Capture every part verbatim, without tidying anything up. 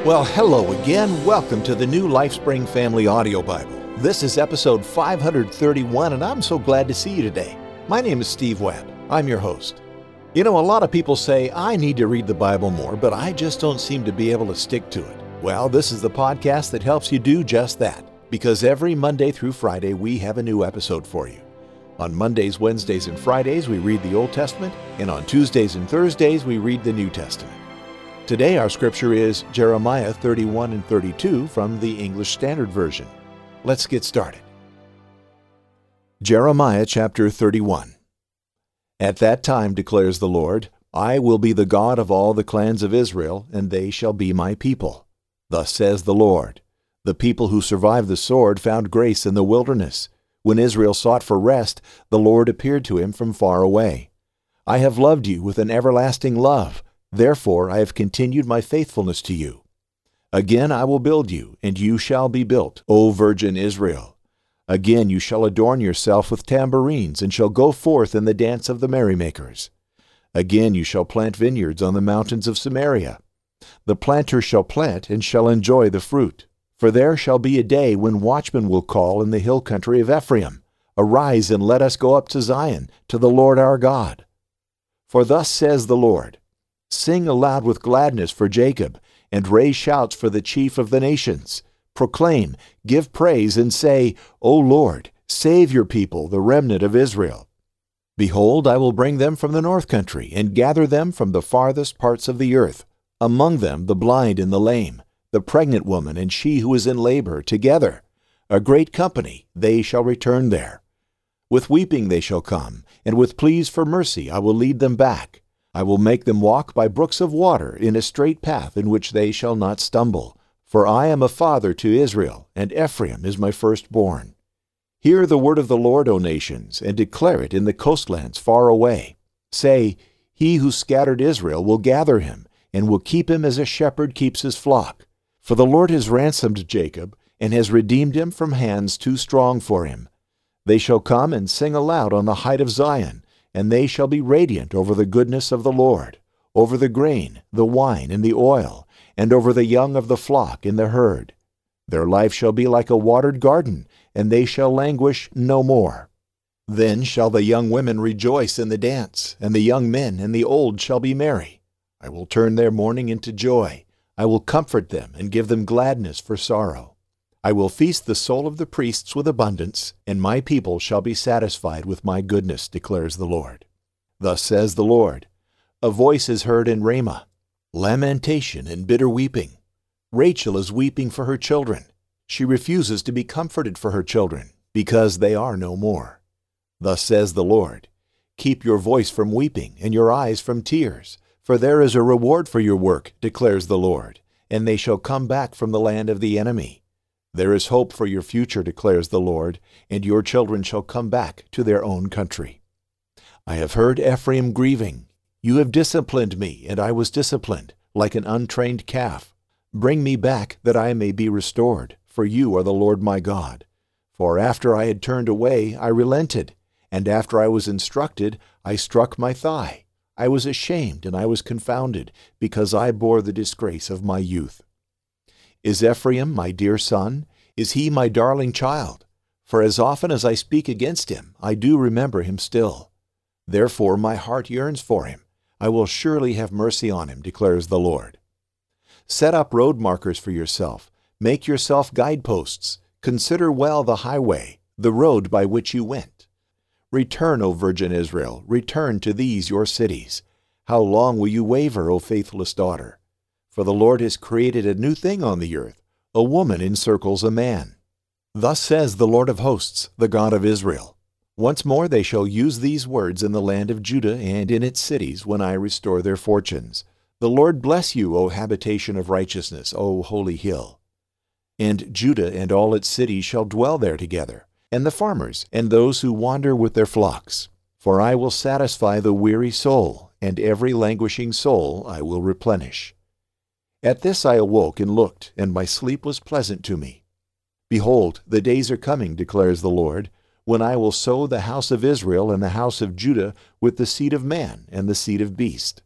Well, hello again. Welcome to the new LifeSpring Family Audio Bible. This is episode five hundred thirty-one, and I'm so glad to see you today. My name is Steve Webb. I'm your host. You know, a lot of people say, I need to read the Bible more, but I just don't seem to be able to stick to it. Well, this is the podcast that helps you do just that, because every Monday through Friday, we have a new episode for you. On Mondays, Wednesdays, and Fridays, we read the Old Testament, and on Tuesdays and Thursdays, we read the New Testament. Today, our scripture is Jeremiah thirty-one and thirty-two from the English Standard Version. Let's get started. Jeremiah chapter thirty-one. At that time, declares the Lord, I will be the God of all the clans of Israel, and they shall be my people. Thus says the Lord, the people who survived the sword found grace in the wilderness. When Israel sought for rest, the Lord appeared to him from far away. I have loved you with an everlasting love. Therefore I have continued my faithfulness to you. Again I will build you, and you shall be built, O virgin Israel. Again you shall adorn yourself with tambourines, and shall go forth in the dance of the merrymakers. Again you shall plant vineyards on the mountains of Samaria. The planter shall plant, and shall enjoy the fruit. For there shall be a day when watchmen will call in the hill country of Ephraim, Arise and let us go up to Zion, to the Lord our God. For thus says the Lord, Sing aloud with gladness for Jacob, and raise shouts for the chief of the nations. Proclaim, give praise, and say, O Lord, save your people, the remnant of Israel. Behold, I will bring them from the north country, and gather them from the farthest parts of the earth, among them the blind and the lame, the pregnant woman and she who is in labor, together. A great company, they shall return there. With weeping they shall come, and with pleas for mercy I will lead them back. I will make them walk by brooks of water in a straight path in which they shall not stumble. For I am a father to Israel, and Ephraim is my firstborn. Hear the word of the Lord, O nations, and declare it in the coastlands far away. Say, He who scattered Israel will gather him, and will keep him as a shepherd keeps his flock. For the Lord has ransomed Jacob, and has redeemed him from hands too strong for him. They shall come and sing aloud on the height of Zion, and they shall be radiant over the goodness of the Lord, over the grain, the wine, and the oil, and over the young of the flock in the herd. Their life shall be like a watered garden, and they shall languish no more. Then shall the young women rejoice in the dance, and the young men and the old shall be merry. I will turn their mourning into joy. I will comfort them and give them gladness for sorrow. I will feast the soul of the priests with abundance, and my people shall be satisfied with my goodness, declares the Lord. Thus says the Lord, A voice is heard in Ramah, lamentation and bitter weeping. Rachel is weeping for her children. She refuses to be comforted for her children, because they are no more. Thus says the Lord, Keep your voice from weeping, and your eyes from tears, for there is a reward for your work, declares the Lord, and they shall come back from the land of the enemy. There is hope for your future, declares the Lord, and your children shall come back to their own country. I have heard Ephraim grieving. You have disciplined me, and I was disciplined, like an untrained calf. Bring me back, that I may be restored, for you are the Lord my God. For after I had turned away, I relented, and after I was instructed, I struck my thigh. I was ashamed, and I was confounded, because I bore the disgrace of my youth. Is Ephraim my dear son? Is he my darling child? For as often as I speak against him, I do remember him still. Therefore my heart yearns for him. I will surely have mercy on him, declares the Lord. Set up road markers for yourself. Make yourself guideposts. Consider well the highway, the road by which you went. Return, O virgin Israel, return to these your cities. How long will you waver, O faithless daughter? For the Lord has created a new thing on the earth. A woman encircles a man. Thus says the Lord of hosts, the God of Israel. Once more they shall use these words in the land of Judah and in its cities when I restore their fortunes. The Lord bless you, O habitation of righteousness, O holy hill. And Judah and all its cities shall dwell there together, and the farmers and those who wander with their flocks. For I will satisfy the weary soul, and every languishing soul I will replenish. At this I awoke and looked, and my sleep was pleasant to me. Behold, the days are coming, declares the Lord, when I will sow the house of Israel and the house of Judah with the seed of man and the seed of beast.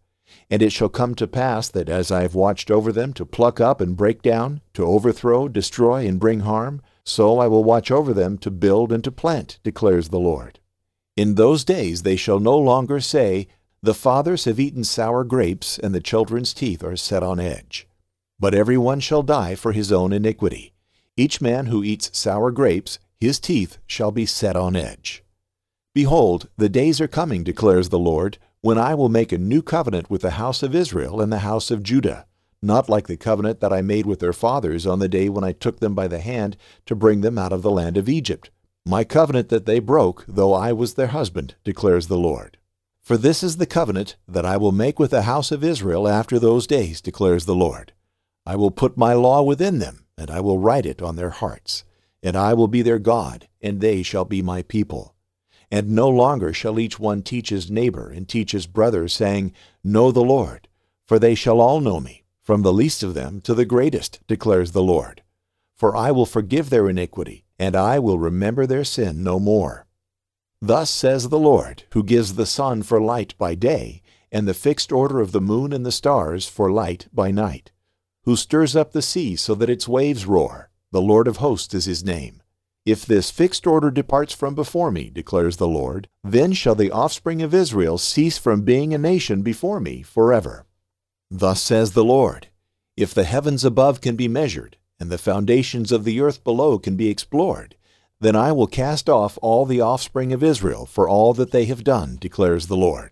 And it shall come to pass that as I have watched over them to pluck up and break down, to overthrow, destroy, and bring harm, so I will watch over them to build and to plant, declares the Lord. In those days they shall no longer say, The fathers have eaten sour grapes, and the children's teeth are set on edge. But every one shall die for his own iniquity. Each man who eats sour grapes, his teeth shall be set on edge. Behold, the days are coming, declares the Lord, when I will make a new covenant with the house of Israel and the house of Judah, not like the covenant that I made with their fathers on the day when I took them by the hand to bring them out of the land of Egypt, my covenant that they broke, though I was their husband, declares the Lord. For this is the covenant that I will make with the house of Israel after those days, declares the Lord. I will put my law within them, and I will write it on their hearts. And I will be their God, and they shall be my people. And no longer shall each one teach his neighbor and teach his brother, saying, Know the Lord, for they shall all know me, from the least of them to the greatest, declares the Lord. For I will forgive their iniquity, and I will remember their sin no more. Thus says the Lord, who gives the sun for light by day, and the fixed order of the moon and the stars for light by night, who stirs up the sea so that its waves roar. The Lord of hosts is his name. If this fixed order departs from before me, declares the Lord, then shall the offspring of Israel cease from being a nation before me forever. Thus says the Lord, if the heavens above can be measured, and the foundations of the earth below can be explored, then I will cast off all the offspring of Israel for all that they have done, declares the Lord.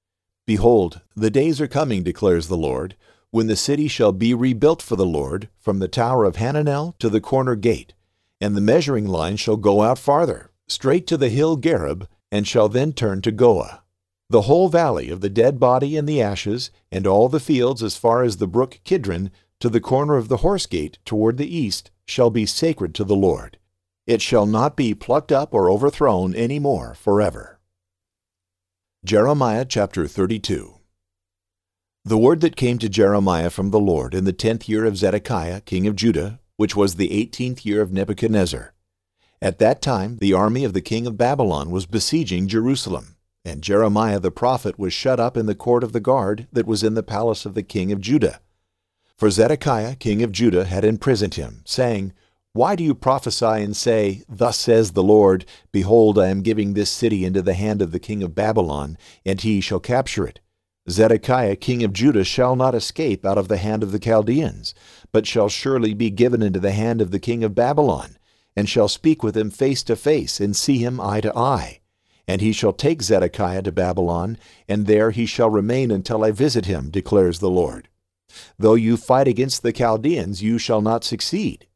Behold, the days are coming, declares the Lord, when the city shall be rebuilt for the Lord, from the tower of Hananel to the corner gate, and the measuring line shall go out farther, straight to the hill Gareb, and shall then turn to Goah. The whole valley of the dead body and the ashes, and all the fields as far as the brook Kidron, to the corner of the horse gate toward the east, shall be sacred to the Lord. It shall not be plucked up or overthrown any more forever. Jeremiah chapter thirty-two. The word that came to Jeremiah from the Lord in the tenth year of Zedekiah, king of Judah, which was the eighteenth year of Nebuchadnezzar. At that time the army of the king of Babylon was besieging Jerusalem, and Jeremiah the prophet was shut up in the court of the guard that was in the palace of the king of Judah. For Zedekiah, king of Judah, had imprisoned him, saying, Why do you prophesy and say, Thus says the Lord, Behold, I am giving this city into the hand of the king of Babylon, and he shall capture it? Zedekiah king of Judah shall not escape out of the hand of the Chaldeans, but shall surely be given into the hand of the king of Babylon, and shall speak with him face to face, and see him eye to eye. And he shall take Zedekiah to Babylon, and there he shall remain until I visit him, declares the Lord. Though you fight against the Chaldeans, you shall not succeed.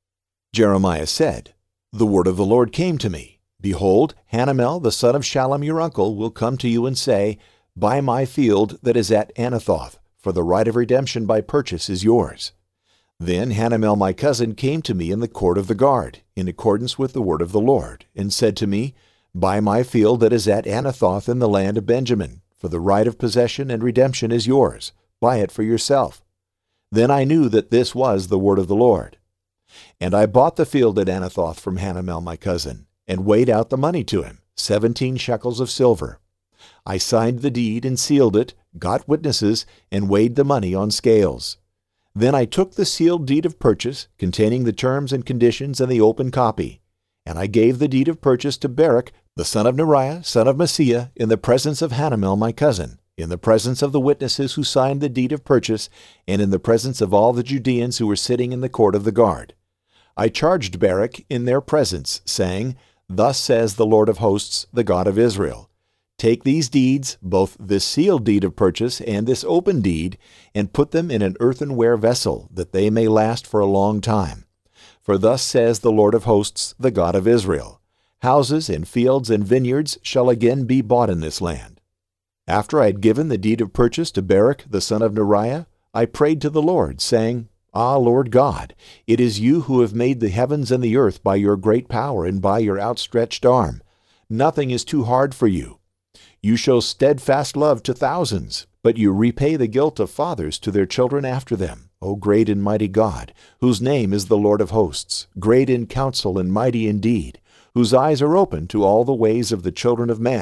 Jeremiah said, The word of the Lord came to me. Behold, Hanamel the son of Shallum your uncle will come to you and say, Buy my field that is at Anathoth, for the right of redemption by purchase is yours. Then Hanamel my cousin came to me in the court of the guard, in accordance with the word of the Lord, and said to me, Buy my field that is at Anathoth in the land of Benjamin, for the right of possession and redemption is yours. Buy it for yourself. Then I knew that this was the word of the Lord. And I bought the field at Anathoth from Hanamel my cousin, and weighed out the money to him, seventeen shekels of silver. I signed the deed and sealed it, got witnesses, and weighed the money on scales. Then I took the sealed deed of purchase, containing the terms and conditions and the open copy, and I gave the deed of purchase to Baruch, the son of Neriah, son of Maaseiah, in the presence of Hanamel my cousin, in the presence of the witnesses who signed the deed of purchase, and in the presence of all the Judeans who were sitting in the court of the guard. I charged Baruch in their presence, saying, Thus says the Lord of hosts, the God of Israel, Take these deeds, both this sealed deed of purchase and this open deed, and put them in an earthenware vessel, that they may last for a long time. For thus says the Lord of hosts, the God of Israel, Houses and fields and vineyards shall again be bought in this land. After I had given the deed of purchase to Baruch the son of Neriah, I prayed to the Lord, saying, Ah, Lord God, it is you who have made the heavens and the earth by your great power and by your outstretched arm. Nothing is too hard for you. You show steadfast love to thousands, but you repay the guilt of fathers to their children after them, O great and mighty God, whose name is the Lord of hosts, great in counsel and mighty in deed, whose eyes are open to all the ways of the children of man,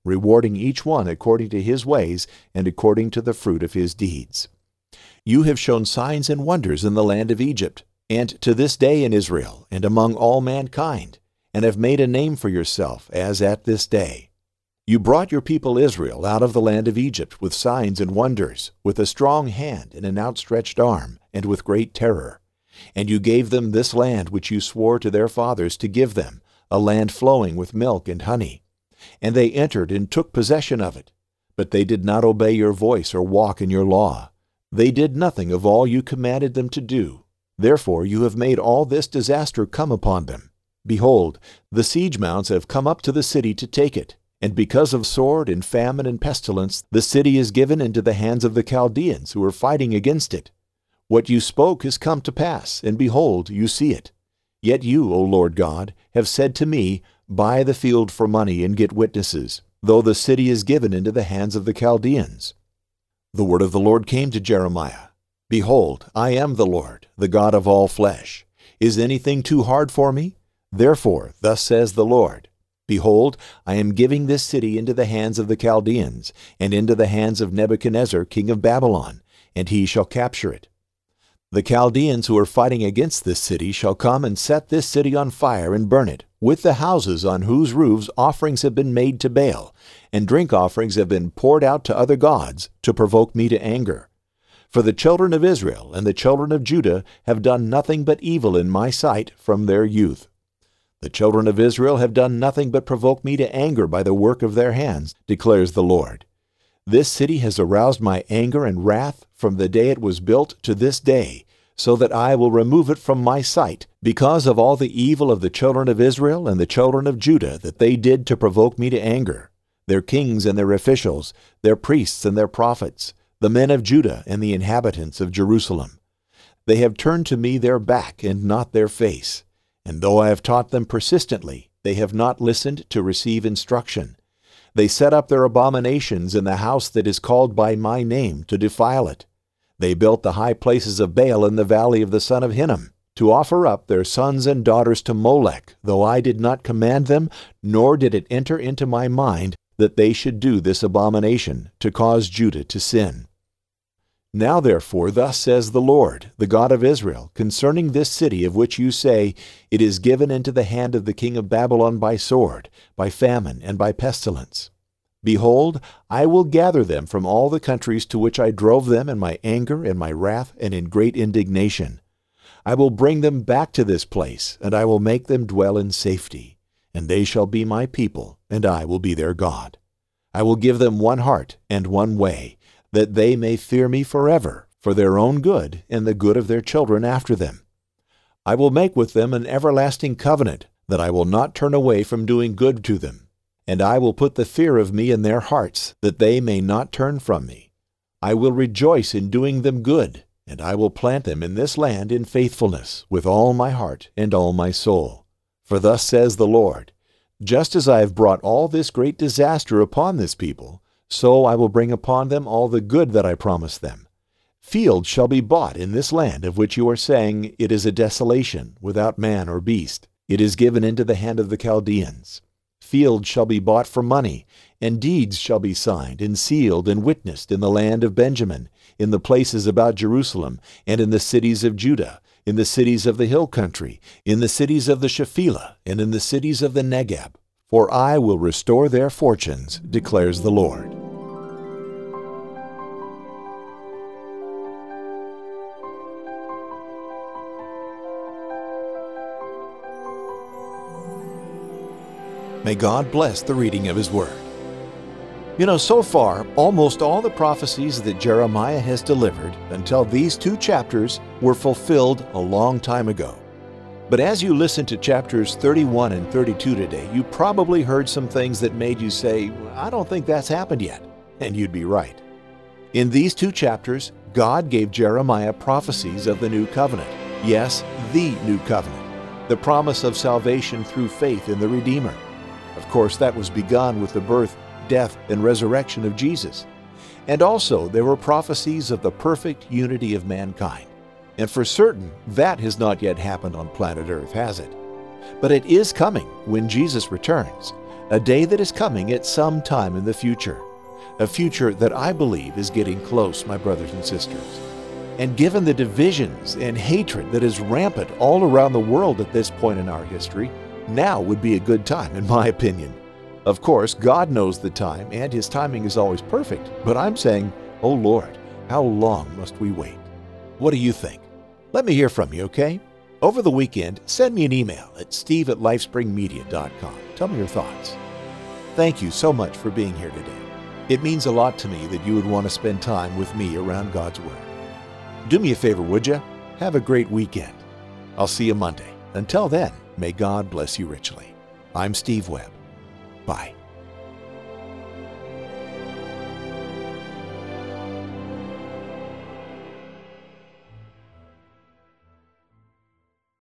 rewarding each one according to his ways and according to the fruit of his deeds. You have shown signs and wonders in the land of Egypt, and to this day in Israel, and among all mankind, and have made a name for yourself, as at this day. You brought your people Israel out of the land of Egypt with signs and wonders, with a strong hand and an outstretched arm, and with great terror. And you gave them this land which you swore to their fathers to give them, a land flowing with milk and honey. And they entered and took possession of it. But they did not obey your voice or walk in your law. They did nothing of all you commanded them to do. Therefore you have made all this disaster come upon them. Behold, the siege mounts have come up to the city to take it. And because of sword and famine and pestilence, the city is given into the hands of the Chaldeans who are fighting against it. What you spoke has come to pass, and behold, you see it. Yet you, O Lord God, have said to me, Buy the field for money and get witnesses, though the city is given into the hands of the Chaldeans. The word of the Lord came to Jeremiah. Behold, I am the Lord, the God of all flesh. Is anything too hard for me? Therefore, thus says the Lord, Behold, I am giving this city into the hands of the Chaldeans, and into the hands of Nebuchadnezzar king of Babylon, and he shall capture it. The Chaldeans who are fighting against this city shall come and set this city on fire and burn it, with the houses on whose roofs offerings have been made to Baal, and drink offerings have been poured out to other gods, to provoke me to anger. For the children of Israel and the children of Judah have done nothing but evil in my sight from their youth. The children of Israel have done nothing but provoke me to anger by the work of their hands, declares the Lord. This city has aroused my anger and wrath from the day it was built to this day, so that I will remove it from my sight, because of all the evil of the children of Israel and the children of Judah that they did to provoke me to anger, their kings and their officials, their priests and their prophets, the men of Judah and the inhabitants of Jerusalem. They have turned to me their back and not their face. And though I have taught them persistently, they have not listened to receive instruction. They set up their abominations in the house that is called by my name to defile it. They built the high places of Baal in the valley of the son of Hinnom, to offer up their sons and daughters to Molech, though I did not command them, nor did it enter into my mind that they should do this abomination, to cause Judah to sin. Now therefore, thus says the Lord, the God of Israel, concerning this city of which you say, It is given into the hand of the king of Babylon by sword, by famine, and by pestilence. Behold, I will gather them from all the countries to which I drove them in my anger and my wrath and in great indignation. I will bring them back to this place, and I will make them dwell in safety. And they shall be my people, and I will be their God. I will give them one heart and one way, that they may fear me forever, for their own good and the good of their children after them. I will make with them an everlasting covenant, that I will not turn away from doing good to them. And I will put the fear of me in their hearts, that they may not turn from me. I will rejoice in doing them good, and I will plant them in this land in faithfulness, with all my heart and all my soul. For thus says the Lord, Just as I have brought all this great disaster upon this people, so I will bring upon them all the good that I promised them. Fields shall be bought in this land of which you are saying, It is a desolation, without man or beast. It is given into the hand of the Chaldeans. Fields shall be bought for money, and deeds shall be signed and sealed and witnessed in the land of Benjamin, in the places about Jerusalem, and in the cities of Judah, in the cities of the hill country, in the cities of the Shephelah, and in the cities of the Negeb. For I will restore their fortunes, declares the Lord. May God bless the reading of His Word. You know, so far, almost all the prophecies that Jeremiah has delivered until these two chapters were fulfilled a long time ago. But as you listen to chapters thirty-one and thirty-two today, you probably heard some things that made you say, I don't think that's happened yet. And you'd be right. In these two chapters, God gave Jeremiah prophecies of the new covenant. Yes, the new covenant. The promise of salvation through faith in the Redeemer. Of course, that was begun with the birth, death, and resurrection of Jesus. And also, there were prophecies of the perfect unity of mankind. And for certain, that has not yet happened on planet Earth, has it? But it is coming when Jesus returns. a day that is coming at some time in the future, a future that I believe is getting close, my brothers and sisters. And given the divisions and hatred that is rampant all around the world at this point in our history, now would be a good time, in my opinion. Of course, God knows the time, and His timing is always perfect, but I'm saying, oh Lord, how long must we wait? What do you think? Let me hear from you, okay? Over the weekend, send me an email at steve at lifespringmedia dot com. Tell me your thoughts. Thank you so much for being here today. It means a lot to me that you would want to spend time with me around God's Word. Do me a favor, would you? Have a great weekend. I'll see you Monday. Until then, may God bless you richly. I'm Steve Webb. Bye.